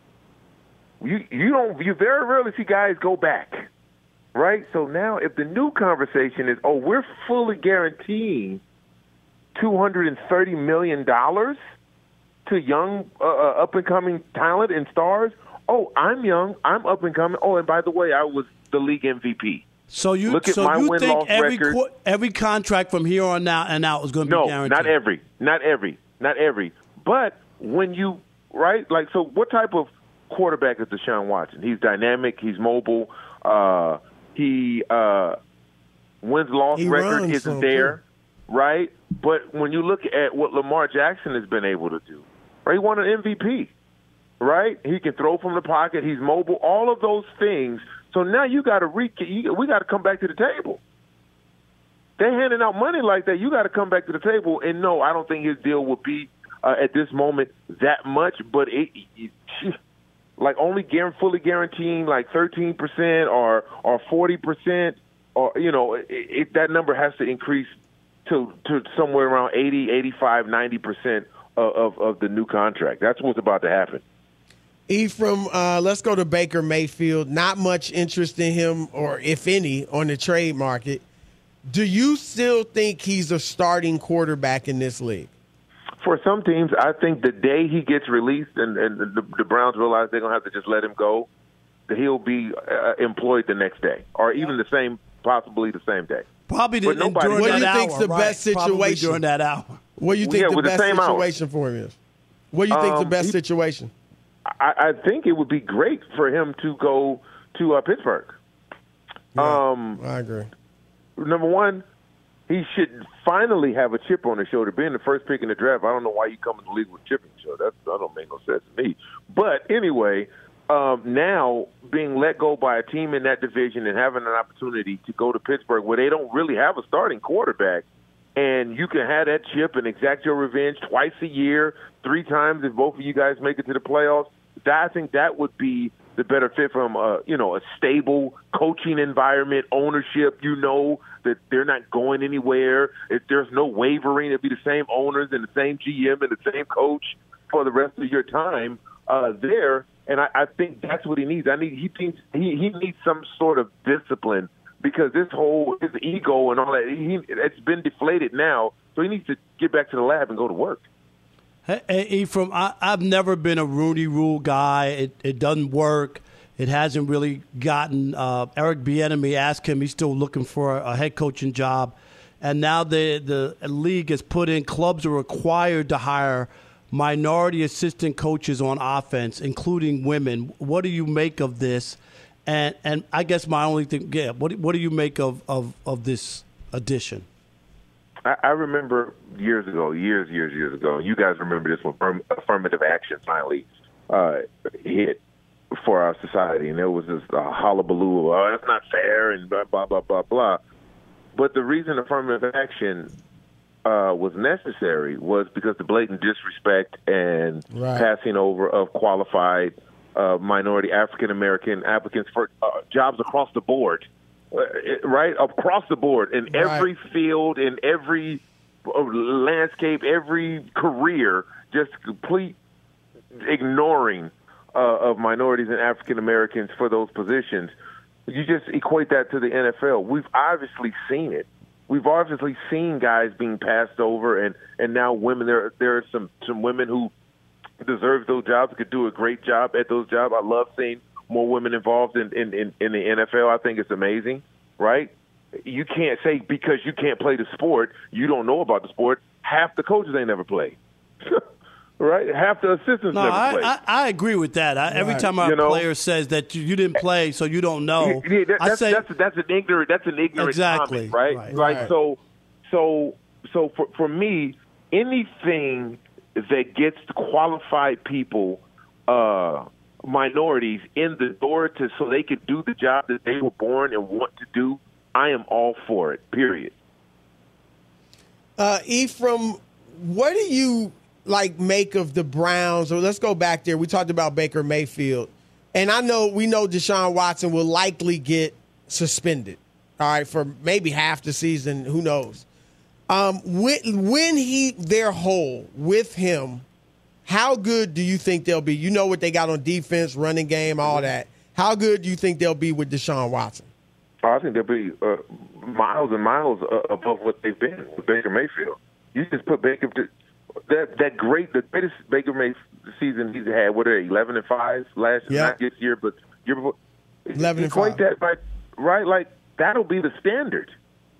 You you don't you very rarely see guys go back, right? So now if the new conversation is, oh, we're fully guaranteeing two hundred thirty million dollars to young, uh, up-and-coming talent and stars. Oh, I'm young. I'm up-and-coming. Oh, and by the way, I was the league M V P. So you, Look at so my you win-loss think every record. qu- every contract from here on out and out is going to no, be guaranteed? No, not every. Not every. Not every. But when you, right, like, so what type of quarterback is Deshaun Watson? He's dynamic. He's mobile. Uh, he uh, wins-loss He record runs, isn't so there, right? But when you look at what Lamar Jackson has been able to do, right, he won an M V P, right? He can throw from the pocket. He's mobile. All of those things. So now you got to re- you, we got to come back to the table. They're handing out money like that. You got to come back to the table. And no, I don't think his deal would be uh, at this moment that much. But it, it, it like only guar- fully guaranteeing like thirteen percent or or forty percent, or you know, it, it, that number has to increase to to somewhere around eighty, eighty-five, ninety percent of, of of the new contract. That's what's about to happen. Ephraim, uh, let's go to Baker Mayfield. Not much interest in him, or if any, on the trade market. Do you still think he's a starting quarterback in this league? For some teams, I think the day he gets released and, and the, the Browns realize they're going to have to just let him go, that he'll be uh, employed the next day, or even the same, possibly the same day. Probably But during nobody- that What do you hour, think's the right. best Probably situation? during that hour. What do you think Yeah, the with the best same hours. situation for him is? What do you think Um, the best he- situation? I, I think it would be great for him to go to uh, Pittsburgh. Um, I agree. Number one, he should finally have a chip on his shoulder. Being the first pick in the draft, I don't know why you come in the league with a chip on your shoulder. That, that don't make no sense to me. But anyway, um, now being let go by a team in that division and having an opportunity to go to Pittsburgh where they don't really have a starting quarterback, and you can have that chip and exact your revenge twice a year, three times if both of you guys make it to the playoffs, that, I think that would be the better fit from a, you know, a stable coaching environment, ownership. You know that they're not going anywhere. If there's no wavering, it'd be the same owners and the same G M and the same coach for the rest of your time uh, there. And I, I think that's what he needs. I need he thinks he, he needs some sort of discipline, because this whole his ego and all that, he, it's been deflated now. So he needs to get back to the lab and go to work. Hey, hey, Ephraim, I, I've never been a Rooney Rule guy. It, it doesn't work. It hasn't really gotten uh, Eric Bieniemy. Asked him. He's still looking for a, a head coaching job. And now the, the league has put in clubs are required to hire minority assistant coaches on offense, including women. What do you make of this? And and I guess my only thing, yeah, what, what do you make of, of, of this addition? I, I remember years ago, years, years, years ago, you guys remember this when affirm, affirmative action finally uh, hit for our society, and there was this uh, hullabaloo, oh, that's not fair, and blah, blah, blah, blah, blah. But the reason affirmative action uh, was necessary was because the blatant disrespect and Right. passing over of qualified uh, minority African-American applicants for uh, jobs across the board. Uh, right across the board in Right. every field, in every landscape, every career, just complete ignoring uh, of minorities and African Americans for those positions. You just equate that to the N F L. We've obviously seen it. We've obviously seen guys being passed over, and, and now women. There there are some, some women who deserve those jobs, could do a great job at those jobs. I love seeing more women involved in, in, in, in the N F L. I think it's amazing, right? You can't say because you can't play the sport, you don't know about the sport. Half the coaches ain't never played. Right? Half the assistants no, never I, played. I, I agree with that. I, every Right. time our You know? player says that you, you didn't play, so you don't know, Yeah, that, I that's, say that's that's an ignorant that's an ignorant Exactly. comment, right? Right. Like Right. so so so for for me, anything that gets qualified people, uh, minorities in the door to so they could do the job that they were born and want to do, I am all for it. Period. Uh, Ephraim, what do you like make of the Browns? Or let's go back there. We talked about Baker Mayfield, and I know we know Deshaun Watson will likely get suspended. All right, for maybe half the season. Who knows? Um, when when he they're whole with him, how good do you think they'll be? You know what they got on defense, running game, all that. How good do you think they'll be with Deshaun Watson? I think they'll be uh, miles and miles uh, above what they've been with Baker Mayfield. You just put Baker to, that that great the greatest Baker Mayfield season he's had. What are they, eleven and five last year? Yeah. Not this year, but year before. Eleven and Equate five. that like right, like that'll be the standard.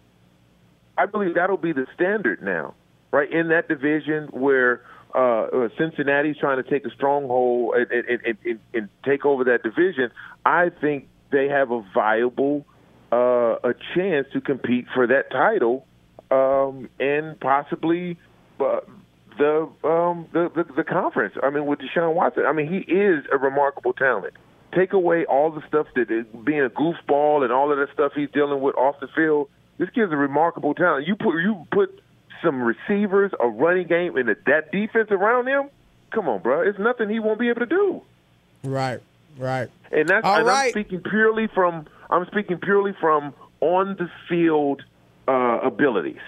I believe that'll be the standard now, right? In that division where uh, Cincinnati's trying to take a stronghold and, and, and, and, and take over that division, I think they have a viable uh, a chance to compete for that title um, and possibly uh, the, um, the, the the conference. I mean, with Deshaun Watson, I mean, he is a remarkable talent. Take away all the stuff that is being a goofball and all of that stuff he's dealing with off the field. This kid's a remarkable talent. You put you put some receivers, a running game, and that defense around him. Come on, bro. It's nothing he won't be able to do. Right, right. And that's All and right. I'm speaking purely from I'm speaking purely from on the field uh, abilities.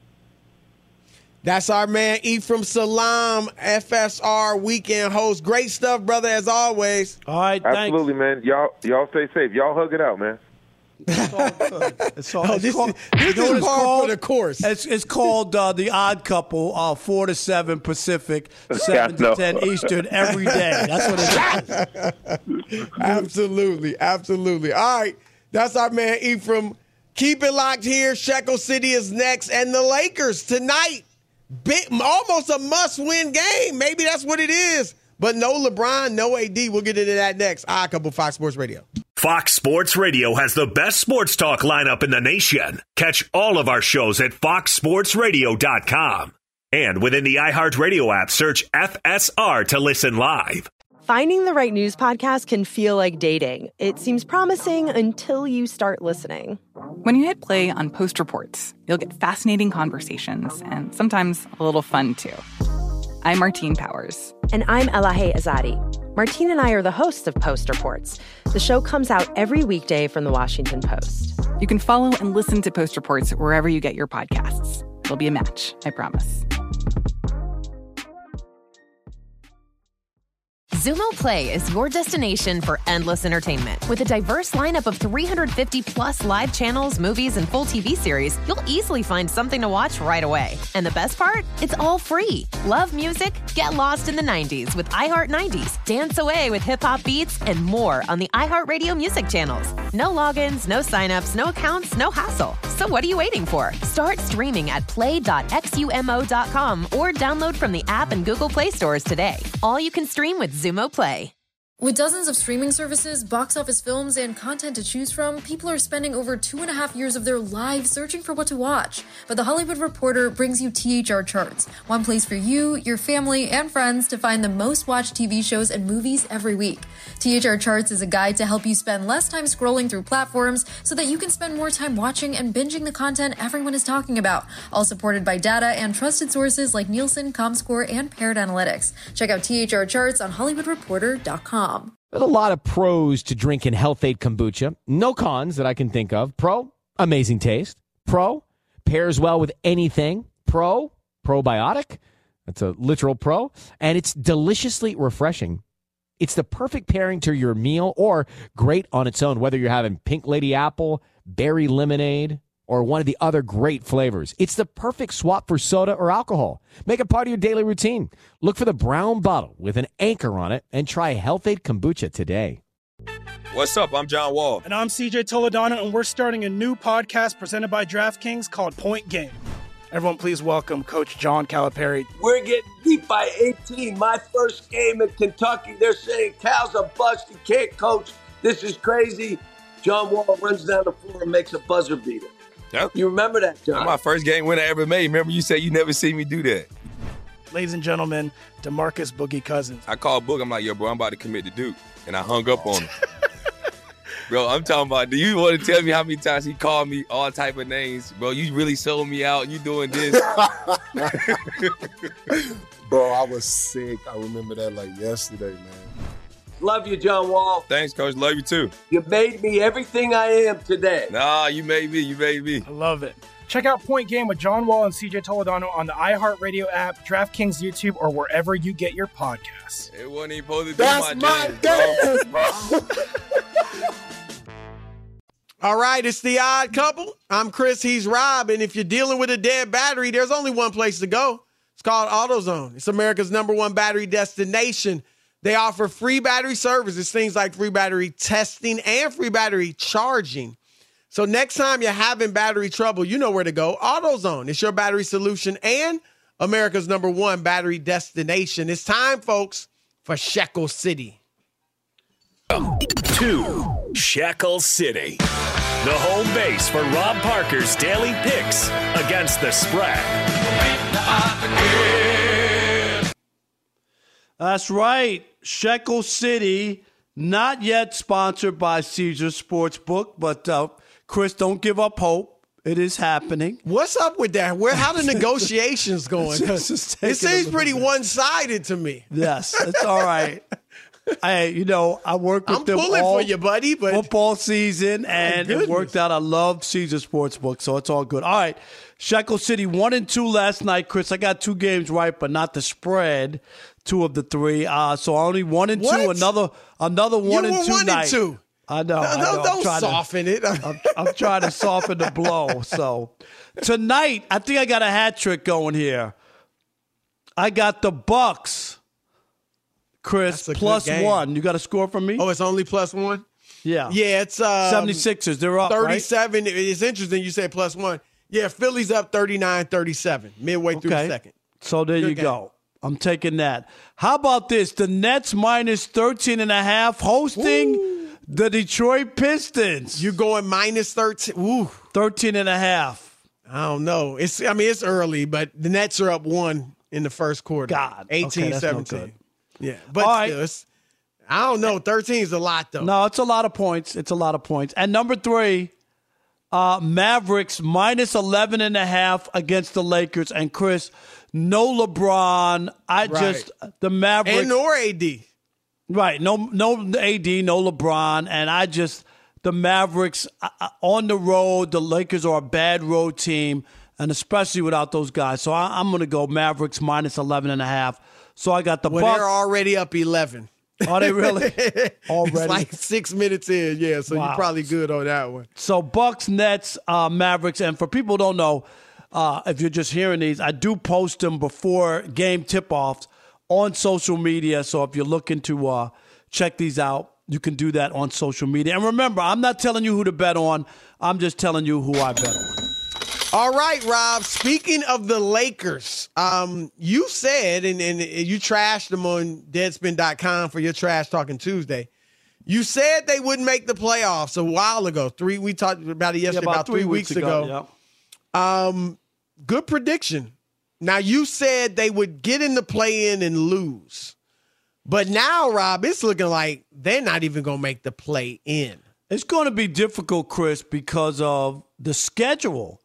That's our man Ephraim Salaam, F S R weekend host. Great stuff, brother, as always. All right, Absolutely, man. Y'all y'all stay safe. Y'all hug it out, man. It's all good. It's all, Oh, it's this called, is- this you know what is it's par called? for the course. It's, it's called uh, The Odd Couple, uh, four to seven Pacific, seven know. to ten Eastern every day. That's what it is. Absolutely, absolutely. All right, that's our man Ephraim. Keep it locked here. Shekel City is next, and the Lakers tonight. Big, almost a must-win game. Maybe that's what it is. But no LeBron, no A D. We'll get into that next. Odd Couple, Fox Sports Radio. Fox Sports Radio has the best sports talk lineup in the nation. Catch all of our shows at fox sports radio dot com. And within the iHeartRadio app, search F S R to listen live. Finding the right news podcast can feel like dating. It seems promising until you start listening. When you hit play on Post Reports, you'll get fascinating conversations and sometimes a little fun, too. I'm Martine Powers. And I'm Elahe Azadi. Martine and I are the hosts of Post Reports. The show comes out every weekday from The Washington Post. You can follow and listen to Post Reports wherever you get your podcasts. It'll be a match, I promise. Zumo Play is your destination for endless entertainment. With a diverse lineup of three hundred fifty plus live channels, movies, and full T V series, you'll easily find something to watch right away. And the best part? It's all free. Love music? Get lost in the nineties with iHeart nineties. Dance away with hip-hop beats and more on the iHeartRadio music channels. No logins, no signups, no accounts, no hassle. So what are you waiting for? Start streaming at play dot xumo dot com or download from the app and Google Play stores today. All you can stream with Zumo Play. With dozens of streaming services, box office films, and content to choose from, people are spending over two and a half years of their lives searching for what to watch. But The Hollywood Reporter brings you T H R Charts, one place for you, your family, and friends to find the most watched T V shows and movies every week. T H R Charts is a guide to help you spend less time scrolling through platforms so that you can spend more time watching and binging the content everyone is talking about, all supported by data and trusted sources like Nielsen, ComScore, and Paired Analytics. Check out T H R Charts on hollywood reporter dot com. There's a lot of pros to drinking Health Aid kombucha. No cons that I can think of. Pro, amazing taste. Pro, pairs well with anything. Pro probiotic. That's a literal pro. And it's deliciously refreshing. It's the perfect pairing to your meal or great on its own, whether you're having Pink Lady Apple, berry lemonade, or one of the other great flavors. It's the perfect swap for soda or alcohol. Make it part of your daily routine. Look for the brown bottle with an anchor on it and try Health Aid Kombucha today. What's up? I'm John Wall. And I'm C J Toledano, and we're starting a new podcast presented by DraftKings called Point Game. Everyone, please welcome Coach John Calipari. We're getting beat by eighteen. My first game in Kentucky, they're saying Cal's a bust. He can't coach. This is crazy. John Wall runs down the floor and makes a buzzer beater. Yep. You remember that, John? That's my first game win I ever made. Remember you said you never see me do that. Ladies and gentlemen, DeMarcus Boogie Cousins. I called Boog. I'm like, yo, bro, I'm about to commit to Duke. And I hung up on him. Bro, I'm talking about, do you want to tell me how many times he called me all type of names? Bro, you really sold me out. You doing this. Bro, I was sick. I remember that like yesterday, man. Love you, John Wall. Thanks, Coach. Love you, too. You made me everything I am today. Nah, you made me. You made me. I love it. Check out Point Game with John Wall and C J Toledano on the iHeartRadio app, DraftKings YouTube, or wherever you get your podcasts. It wasn't even supposed to be That's my, my game, bro. All right, it's the Odd Couple. I'm Chris, he's Rob, and if you're dealing with a dead battery, there's only one place to go. It's called AutoZone. It's America's number one battery destination. They offer free battery services, things like free battery testing and free battery charging. So next time you're having battery trouble, you know where to go. AutoZone. It's your battery solution and America's number one battery destination. It's time, folks, for Shekel City. Two, Shekel City. The home base for Rob Parker's daily picks against the spread. That's right. Shekel City, not yet sponsored by Caesars Sportsbook, but uh, Chris, don't give up hope. It is happening. What's up with that? Where how the negotiations going? It seems pretty one-sided to me. Yes, it's all right. Hey, you know, I work with I'm them pulling all for you, buddy, but football season, and it worked out. I love Caesars Sportsbook, so it's all good. All right, Shekel City, one and two last night, Chris. I got two games right, but not the spread. Two of the three. Uh, so only one and what? two. Another another one you and were two one night. And two. I know. No, I know. Don't, don't soften to, it. I'm, I'm trying to soften the blow. So tonight, I think I got a hat trick going here. I got the Bucks. Chris, plus one. You got a score from me? Oh, it's only plus one? Yeah. Yeah, it's um, seventy-sixers. They're up, thirty-seven. Right? It's interesting you said plus one. Yeah, Philly's up thirty-nine thirty-seven midway okay. through the second. So there Good you game. go. I'm taking that. How about this? The Nets minus thirteen and a half hosting Ooh. the Detroit Pistons. You're going minus thirteen. Ooh. thirteen and a half. I don't know. It's I mean, it's early, but the Nets are up one in the first quarter. God. eighteen okay, that's seventeen. no good. Yeah, but All right. still, it's, I don't know. thirteen is a lot, though. No, it's a lot of points. It's a lot of points. And number three, uh, Mavericks minus eleven and a half against the Lakers. And Chris, no LeBron. I Right. just the Mavericks And nor A D. Right. No, no A D, no LeBron. And I just the Mavericks uh, on the road. The Lakers are a bad road team, and especially without those guys. So I, I'm going to go Mavericks minus eleven and a half. So I got the Well, Bucks. they're already up eleven. Are they really? Already? It's like six minutes in, yeah, so Wow. you're probably good on that one. So Bucks, Nets, uh, Mavericks. And for people who don't know, uh, if you're just hearing these, I do post them before game tip-offs on social media. So if you're looking to uh, check these out, you can do that on social media. And remember, I'm not telling you who to bet on. I'm just telling you who I bet on. All right, Rob. Speaking of the Lakers, um, you said, and, and you trashed them on Deadspin dot com for your Trash Talking Tuesday. You said they wouldn't make the playoffs a while ago. Three, we talked about it yesterday, Yeah, about, three, weeks, weeks ago. ago. Yep. Um, good prediction. Now, you said they would get in the play-in and lose. But now, Rob, it's looking like they're not even going to make the play-in. It's going to be difficult, Chris, because of the schedule.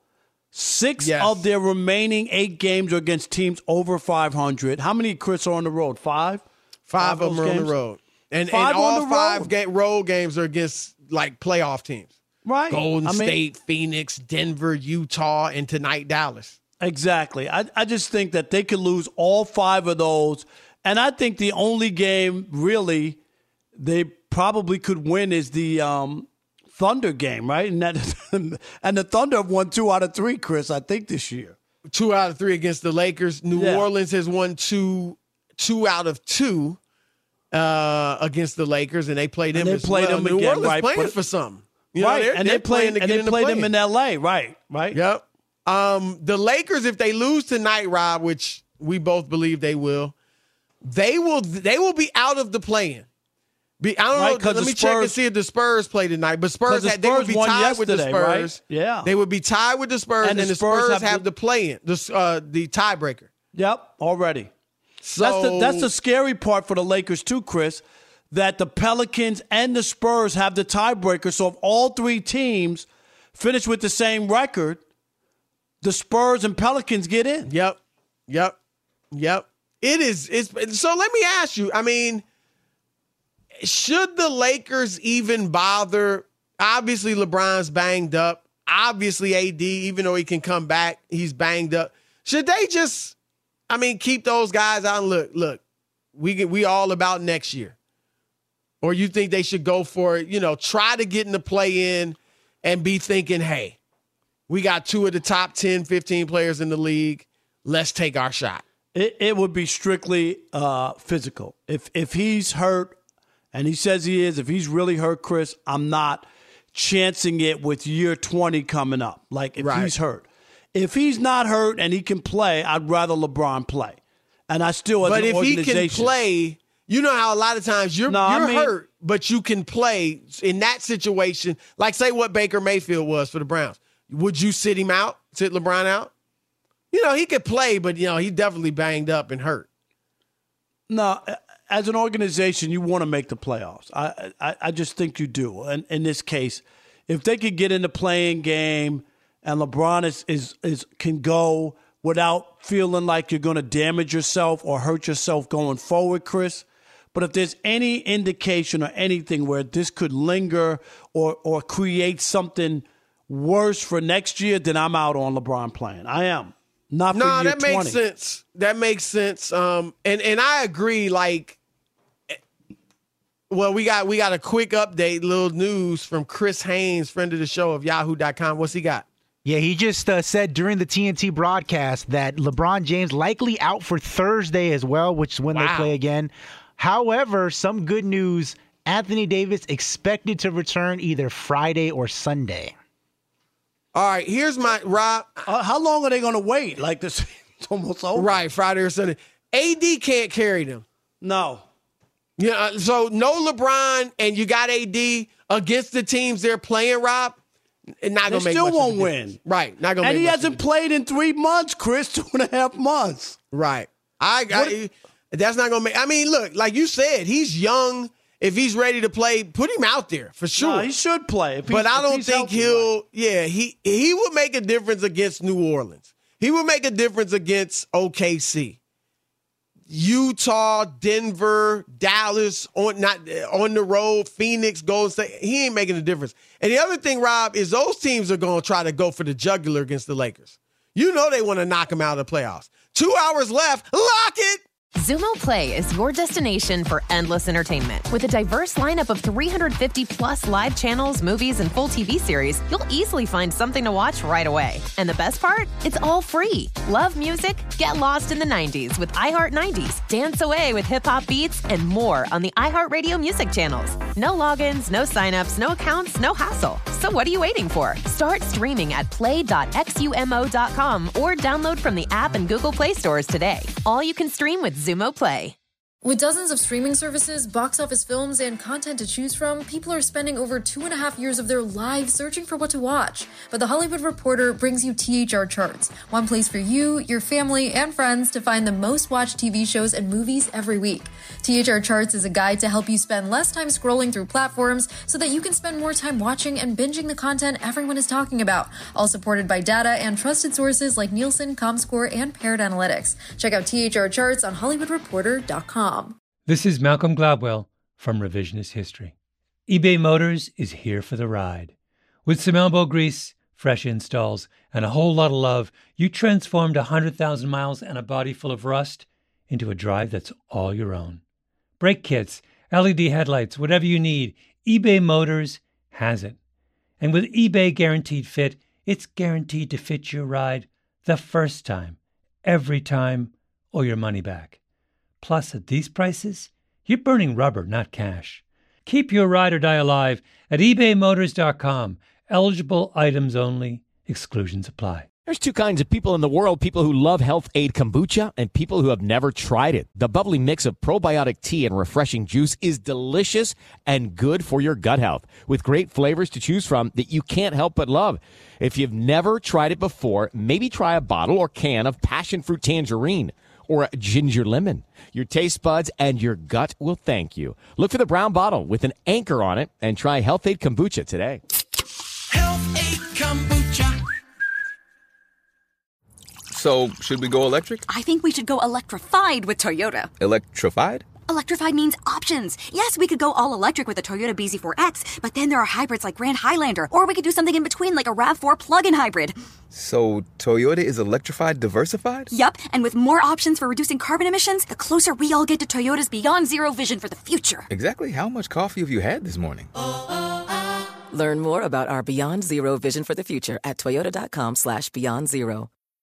Six Yes. of their remaining eight games are against teams over five hundred. How many, Chris, are on the road? Five? Five, Five of them are games? on the road. And, Five and all on the five road. ga- road games are against, like, playoff teams. Right. Golden I mean- State, Phoenix, Denver, Utah, and tonight Dallas. Exactly. I, I just think that they could lose all five of those. And I think the only game really they probably could win is the um, Thunder game, right? And that, and the Thunder have won two out of three, Chris, I think, this year. Two out of three against the Lakers. New Yeah. Orleans has won two two out of two uh, against the Lakers, and they played them And they as played well. them New again, Orleans right, playing but- for something. You know, right. they're, and they're they played playing to and get they in the played them play-in. in L A, right? Right. Yep. Um, the Lakers, if they lose tonight, Rob, which we both believe they will, they will they will be out of the play-in. Be I don't Right, know. 'cause Let the me check and Spurs- see if the Spurs play tonight. But Spurs, 'Cause the had, they would Spurs be won tied with the yesterday, Spurs. right? Yeah. They would be tied with the Spurs, And and, the the Spurs, Spurs have, have the play-in, the uh, the tiebreaker. Yep, already. So that's the that's the scary part for the Lakers too, Chris, that the Pelicans and the Spurs have the tiebreaker. So if all three teams finish with the same record, the Spurs and Pelicans get in. Yep. Yep. Yep. It is it's so let me ask you, I mean, should the Lakers even bother? Obviously LeBron's banged up. Obviously A D, even though he can come back, he's banged up. Should they just I mean, keep those guys out and look, look, we get, we all about next year. Or you think they should go for it, you know, try to get in the play-in and be thinking, hey, we got two of the top ten, fifteen players in the league. Let's take our shot. It, it would be strictly uh, physical. If if he's hurt, and he says he is, if he's really hurt, Chris, I'm not chancing it with year twenty coming up. Like if Right. he's hurt. If he's not hurt and he can play, I'd rather LeBron play. And I still, as But an if he organization, can play, you know how a lot of times you're, No, I you're mean- hurt, but you can play in that situation. Like say what Baker Mayfield was for the Browns. Would you sit him out, sit LeBron out? You know, he could play, but, you know, he definitely banged up and hurt. No, as an organization, you want to make the playoffs. I, I, I just think you do. And in this case, if they could get in the playing game and LeBron is, is, is can go without feeling like you're going to damage yourself or hurt yourself going forward, Chris. But if there's any indication or anything where this could linger or or create something worse for next year, then I'm out on LeBron playing. I am. Not for No, year that makes twenty. sense. That makes sense. Um, and and I agree. Like, well, we got we got a quick update, little news from Chris Haynes, friend of the show of Yahoo dot com. What's he got? Yeah, he just uh, said during the T N T broadcast that LeBron James likely out for Thursday as well, which is when Wow. they play again. However, some good news: Anthony Davis expected to return either Friday or Sunday. All right, here's my Rob. Uh, how long are they going to wait? Like this, it's almost over. Right, Friday or Sunday. A D can't carry them. No. Yeah, so no LeBron, and you got A D against the teams they're playing, Rob. Not They gonna make still much of a won't difference. win. Right, not gonna. And make he much of a hasn't played in three months, Chris. Two and a half months. Right. I, I that's not gonna make. I mean, look, like you said, he's young. If he's ready to play, put him out there for sure. No, he should play. If but he's- I if don't he's think healthy, he'll. Yeah, he he would make a difference against New Orleans. He would make a difference against O K C, Utah, Denver, Dallas on not on the road, Phoenix, Golden State. He ain't making a difference. And the other thing, Rob, is those teams are going to try to go for the jugular against the Lakers. You know they want to knock them out of the playoffs. Two hours left. Lock it. Xumo Play is your destination for endless entertainment. With a diverse lineup of three hundred fifty plus live channels, movies, and full T V series, you'll easily find something to watch right away. And the best part? It's all free. Love music? Get lost in the nineties with iHeart nineties. Dance away with hip-hop beats and more on the iHeartRadio music channels. No logins, no signups, no accounts, no hassle. So what are you waiting for? Start streaming at play dot x u m o dot com or download from the app and Google Play stores today. All you can stream with Xumo Play. With dozens of streaming services, box office films, and content to choose from, people are spending over two and a half years of their lives searching for what to watch. But The Hollywood Reporter brings you T H R Charts, one place for you, your family, and friends to find the most watched T V shows and movies every week. T H R Charts is a guide to help you spend less time scrolling through platforms so that you can spend more time watching and binging the content everyone is talking about, all supported by data and trusted sources like Nielsen, Comscore, and Paired Analytics. Check out T H R Charts on hollywood reporter dot com. This is Malcolm Gladwell from Revisionist History. eBay Motors is here for the ride. With some elbow grease, fresh installs, and a whole lot of love, you transformed one hundred thousand miles and a body full of rust into a drive that's all your own. Brake kits, L E D headlights, whatever you need, eBay Motors has it. And with eBay Guaranteed Fit, it's guaranteed to fit your ride the first time, every time, or your money back. Plus, at these prices, you're burning rubber, not cash. Keep your ride or die alive at ebay motors dot com. Eligible items only. Exclusions apply. There's two kinds of people in the world, people who love Health Aid Kombucha and people who have never tried it. The bubbly mix of probiotic tea and refreshing juice is delicious and good for your gut health, with great flavors to choose from that you can't help but love. If you've never tried it before, maybe try a bottle or can of passion fruit tangerine or ginger lemon. Your taste buds and your gut will thank you. Look for the brown bottle with an anchor on it and try Health Aid Kombucha today. Health Aid Kombucha. So, should we go electric? I think we should go electrified with Toyota. Electrified? Electrified means options. Yes, we could go all electric with the Toyota B Z four X, but then there are hybrids like Grand Highlander, or we could do something in between like a RAV four plug-in hybrid. So, Toyota is electrified diversified? Yup, and with more options for reducing carbon emissions, the closer we all get to Toyota's Beyond Zero vision for the future. Exactly how much coffee have you had this morning? Learn more about our Beyond Zero vision for the future at toyota dot com slash beyond zero.